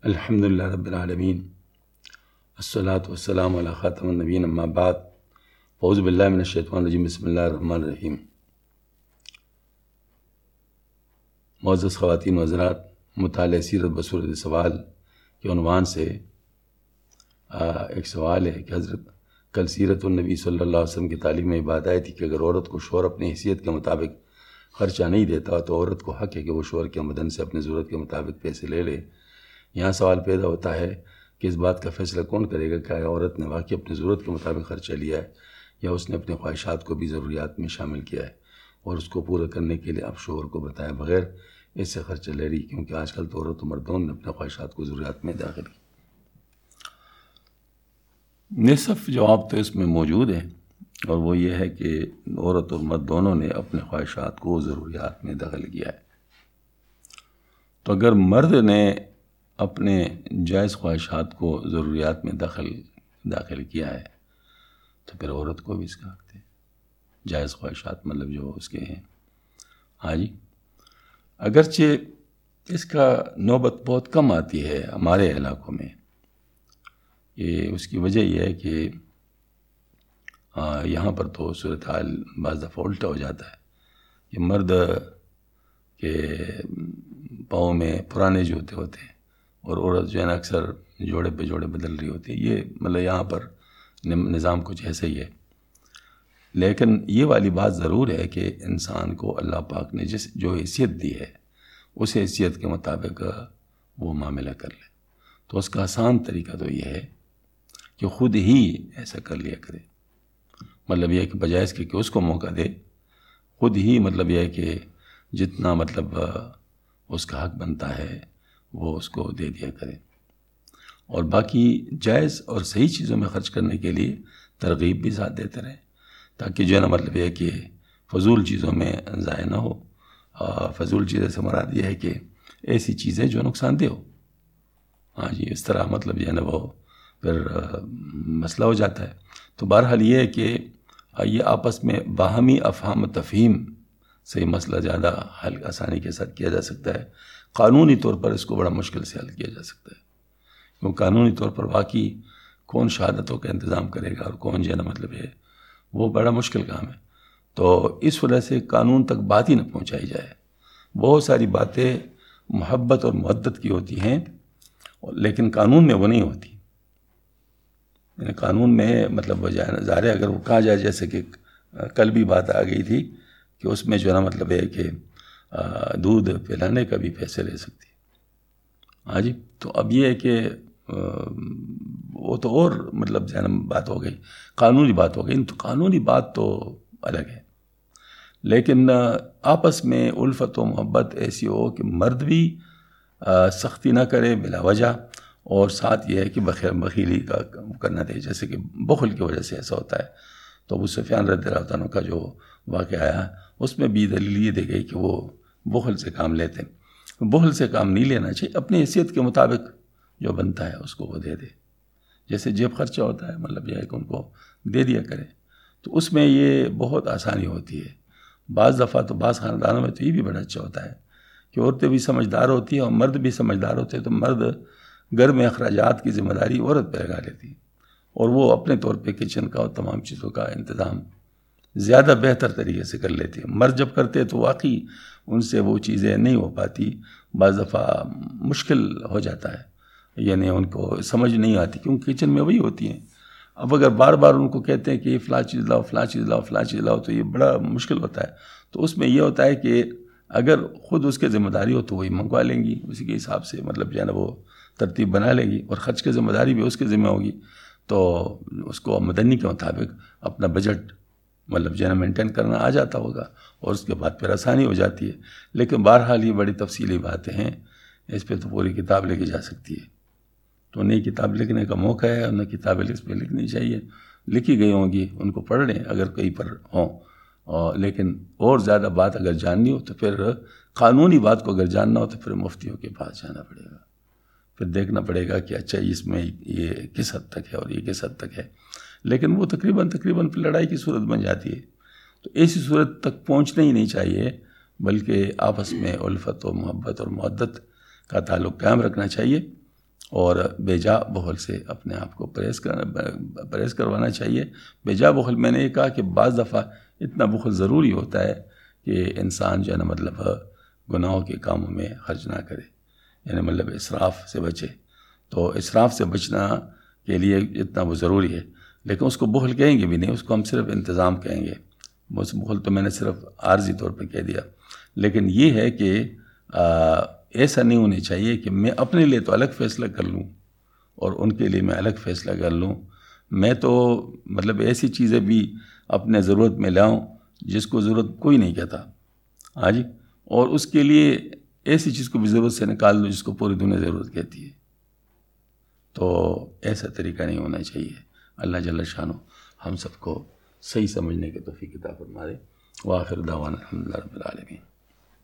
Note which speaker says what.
Speaker 1: الحمدللہ رب العالمین الصلاۃ والسلام علی خاتم النبیین اما بعد اعوذ باللہ من الشیطان الرجیم بسم اللہ الرحمن الرحیم۔ معزز خواتین و حضرات، مطالعہ سیرت بصورت سوال کے عنوان سے ایک سوال ہے کہ حضرت کل سیرت النبی صلی اللہ علیہ وسلم کی تعلیم میں بات آئی تھی کہ اگر عورت کو شوہر اپنی حیثیت کے مطابق خرچہ نہیں دیتا تو عورت کو حق ہے کہ وہ شوہر کے آمدن سے اپنی ضرورت کے مطابق پیسے لے لے۔ یہاں سوال پیدا ہوتا ہے کہ اس بات کا فیصلہ کون کرے گا کہ عورت نے واقعی اپنی ضرورت کے مطابق خرچہ لیا ہے یا اس نے اپنی خواہشات کو بھی ضروریات میں شامل کیا ہے اور اس کو پورا کرنے کے لیے اب شوہر کو بتائے بغیر اس سے خرچہ لے رہی، کیونکہ آج کل تو عورت و مردوں نے اپنے خواہشات کو ضروریات میں داخل کی۔ نصف جواب تو اس میں موجود ہے، اور وہ یہ ہے کہ عورت اور مرد دونوں نے اپنے خواہشات کو ضروریات میں داخل کیا ہے۔ تو اگر مرد نے اپنے جائز خواہشات کو ضروریات میں داخل کیا ہے تو پھر عورت کو بھی اس کا حق ہے۔ جائز خواہشات مطلب جو اس کے ہیں، ہاں جی، اگرچہ اس کا نوبت بہت کم آتی ہے ہمارے علاقوں میں۔ یہ اس کی وجہ یہ ہے کہ یہاں پر تو صورتحال بعض دفعہ الٹا ہو جاتا ہے کہ مرد کے پاؤں میں پرانے جوتے ہوتے ہیں اور عورت جو ہے نا اکثر جوڑے پہ جوڑے بدل رہی ہوتی ہے۔ یہ مطلب یہاں پر نظام کچھ ایسا ہی ہے، لیکن یہ والی بات ضرور ہے کہ انسان کو اللہ پاک نے جو حیثیت دی ہے اس حیثیت کے مطابق وہ معاملہ کر لے۔ تو اس کا آسان طریقہ تو یہ ہے کہ خود ہی ایسا کر لیا کرے۔ مطلب یہ ہے کہ بجائے اس کے کہ اس کو موقع دے، خود ہی مطلب یہ ہے کہ جتنا مطلب اس کا حق بنتا ہے وہ اس کو دے دیا کرے، اور باقی جائز اور صحیح چیزوں میں خرچ کرنے کے لیے ترغیب بھی ساتھ دیتے رہیں، تاکہ جو ہے نا مطلب یہ ہے کہ فضول چیزوں میں ضائع نہ ہو۔ فضول چیزیں سے مراد یہ ہے کہ ایسی چیزیں جو نقصان دہ ہو، ہاں جی، اس طرح مطلب یہ ہے نا وہ پھر مسئلہ ہو جاتا ہے۔ تو بہرحال یہ ہے کہ یہ آپس میں باہمی افہام و تفہیم سے یہ مسئلہ زیادہ حل آسانی کے ساتھ کیا جا سکتا ہے۔ قانونی طور پر اس کو بڑا مشکل سے حل کیا جا سکتا ہے، کیونکہ قانونی طور پر واقعی کون شہادتوں کا انتظام کرے گا اور کون جو ہے نا مطلب ہے وہ بڑا مشکل کام ہے۔ تو اس وجہ سے قانون تک بات ہی نہ پہنچائی جائے۔ بہت ساری باتیں محبت اور مودت کی ہوتی ہیں لیکن قانون میں وہ نہیں ہوتی۔ یعنی قانون میں مطلب ظاہر ہے اگر وہ کہا جائے، جیسے کہ کل بھی بات آ گئی تھی کہ اس میں جو ہے نا مطلب ہے کہ دودھ پلانے کا بھی پیسے لے سکتی، ہاں جی، تو اب یہ ہے کہ وہ تو اور مطلب جو ہے نا بات ہو گئی، قانونی بات ہو گئی۔ تو قانونی بات تو الگ ہے، لیکن آپس میں الفت و محبت ایسی ہو کہ مرد بھی سختی نہ کرے بلا وجہ، اور ساتھ یہ ہے کہ بخیلی کا کرنا دے، جیسے کہ بخل کی وجہ سے ایسا ہوتا ہے۔ تو ابو سفیان رضی اللہ عنہ کا جو واقعہ آیا اس میں بھی دلیل یہ دی گئی کہ وہ بخل سے کام لیتے ہیں۔ بخل سے کام نہیں لینا چاہیے، اپنی حیثیت کے مطابق جو بنتا ہے اس کو وہ دے دے۔ جیسے جیب خرچہ ہوتا ہے، مطلب یہ ہے کہ ان کو دے دیا کرے، تو اس میں یہ بہت آسانی ہوتی ہے۔ بعض دفعہ تو بعض خاندانوں میں تو یہ بھی بڑا اچھا ہوتا ہے کہ عورتیں بھی سمجھدار ہوتی ہیں اور مرد بھی سمجھدار ہوتے ہیں، تو مرد گھر میں اخراجات کی ذمہ داری عورت پہ لگا لیتی ہے اور وہ اپنے طور پہ کچن کا اور تمام چیزوں کا انتظام زیادہ بہتر طریقے سے کر لیتی ہے۔ مرد جب کرتے تو واقعی ان سے وہ چیزیں نہیں ہو پاتی، بعض دفعہ مشکل ہو جاتا ہے، یعنی ان کو سمجھ نہیں آتی کیونکہ کچن میں وہی ہوتی ہیں۔ اب اگر بار بار ان کو کہتے ہیں کہ یہ فلاں چیز لاؤ، فلاں چیز لاؤ، فلاں چیز لاؤ، تو یہ بڑا مشکل ہوتا ہے۔ تو اس میں یہ ہوتا ہے کہ اگر خود اس کے ذمہ داری ہو تو وہی منگوا لیں گی، اسی کے حساب سے مطلب جو ہے نا وہ ترتیب بنا لیں گی، اور خرچ کی ذمہ داری بھی اس کے ذمہ ہوگی، تو اس کو آمدنی کے مطابق اپنا بجٹ مطلب جو ہے نا مینٹین کرنا آ جاتا ہوگا، اور اس کے بعد پھر آسانی ہو جاتی ہے۔ لیکن بہرحال یہ بڑی تفصیلی باتیں ہیں، اس پہ تو پوری کتاب لکھی جا سکتی ہے۔ تو نئی کتاب لکھنے کا موقع ہے، اور نئی کتابیں اس پہ لکھنی چاہیے، لکھی گئی ہوں گی، ان کو پڑھ لیں اگر کہیں پر ہوں۔ لیکن اور زیادہ بات اگر جاننی ہو تو پھر قانونی بات کو اگر جاننا ہو تو پھر مفتیوں کے پاس جانا پڑے گا، پھر دیکھنا پڑے گا کہ اچھا اس میں یہ کس حد تک ہے اور یہ کس حد تک ہے۔ لیکن وہ تقریباً پھر لڑائی کی صورت بن جاتی ہے۔ تو ایسی صورت تک پہنچنا ہی نہیں چاہیے، بلکہ آپس میں الفت و محبت اور مودت کا تعلق قائم رکھنا چاہیے، اور بے جا بخل سے اپنے آپ کو پرہیز کروانا چاہیے۔ بے جا بخل، میں نے یہ کہا کہ بعض دفعہ اتنا بخل ضروری ہوتا ہے کہ انسان جو ہے نا مطلب گناہوں کے کاموں میں خرچ نہ کرے، یعنی مطلب اسراف سے بچے۔ تو اسراف سے بچنا کے لیے اتنا وہ ضروری ہے، لیکن اس کو بخل کہیں گے بھی نہیں، اس کو ہم صرف انتظام کہیں گے۔ بخل تو میں نے صرف عارضی طور پہ کہہ دیا، لیکن یہ ہے کہ ایسا نہیں ہونا چاہیے کہ میں اپنے لیے تو الگ فیصلہ کر لوں اور ان کے لیے میں الگ فیصلہ کر لوں۔ میں تو مطلب ایسی چیزیں بھی اپنے ضرورت میں لاؤں جس کو ضرورت کوئی نہیں کہتا، ہاں جی، اور اس کے لیے ایسی چیز کو بھی ضرورت سے نکال دوں جس کو پوری دنیا ضرورت کہتی ہے۔ تو ایسا طریقہ نہیں ہونا چاہیے۔ اللہ جل شانہ ہم سب کو صحیح سمجھنے کے توفیق عطا فرما دے۔ وآخر دعوانا الحمدللہ رب العالمین۔